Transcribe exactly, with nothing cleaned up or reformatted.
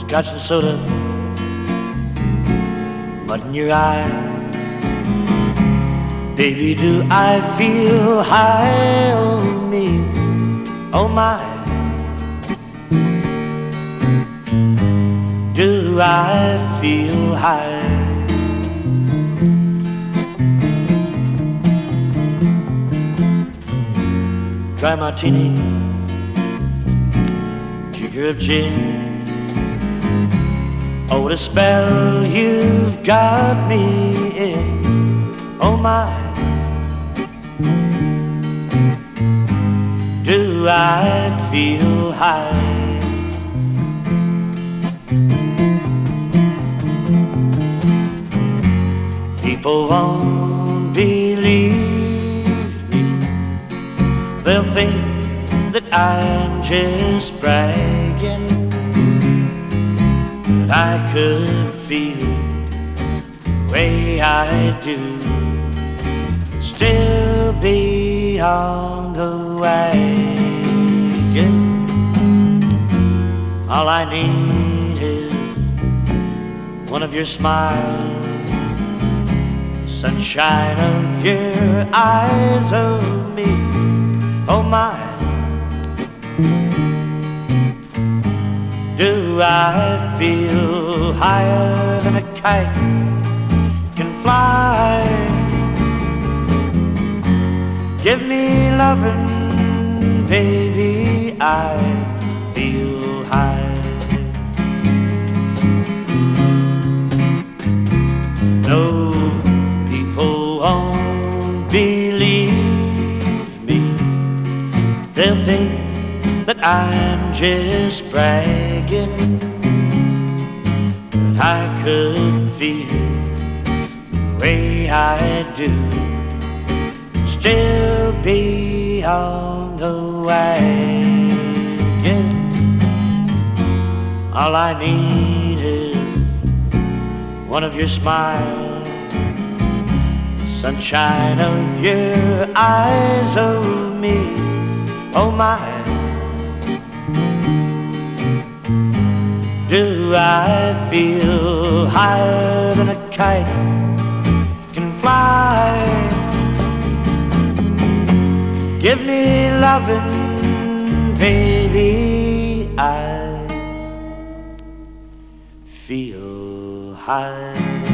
scotch and soda, mud in your eye. Baby, do I feel high? Oh me, oh my. Do I feel high? Dry martini, jigger of gin. Oh, what a spell you've got me in, oh my. Do I feel high? People won't believe me. They'll think that I'm just bragging, but I could feel the way I do, still be on the wagon. All I need is one of your smiles, sunshine of your eyes, oh me, oh my. Do I feel higher than a kite can fly? Give me lovin', baby, I feel high. No, people won't believe me. They'll think that I'm just bragging, but I could feel the way I do, still be on the wagon. All I need is one of your smiles, sunshine of your eyes, oh me, oh my. Do I feel higher than a kite can fly? Give me lovin', baby, I feel high.